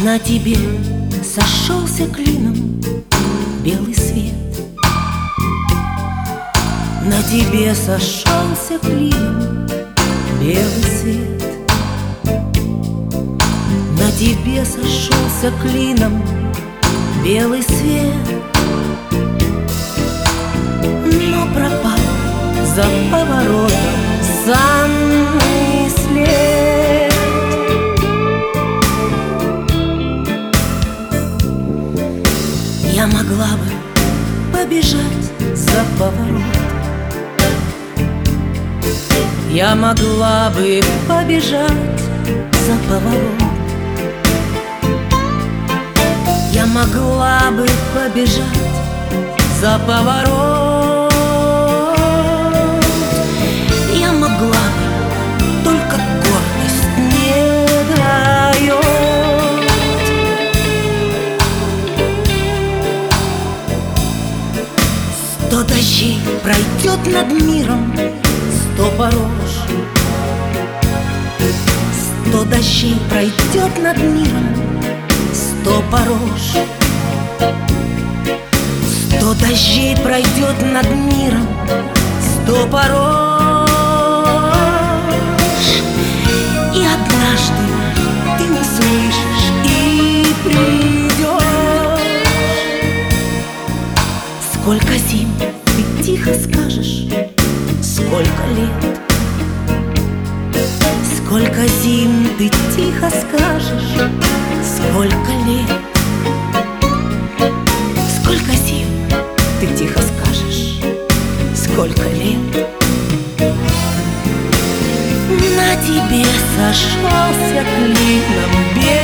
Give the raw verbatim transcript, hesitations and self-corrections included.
На тебе сошелся клином белый свет. На тебе сошелся клином белый свет. На тебе сошелся клином белый свет. Но пропал за поворотом санный след. Я могла бы побежать за поворот. Я могла бы побежать за поворот. Я могла бы побежать за поворот. Я могла бы, только гордость не дает. Сто дождей пройдет над миром, сто порож. Сто дождей пройдет над миром, сто порож. Сто дождей пройдет над миром, сто порож. И однажды ты услышишь и придешь. Сколько зим ты тихо скажешь, сколько лет. Сколько зим ты тихо скажешь, сколько лет. Сколько зим ты тихо скажешь, сколько лет. На тебе сошелся клином белый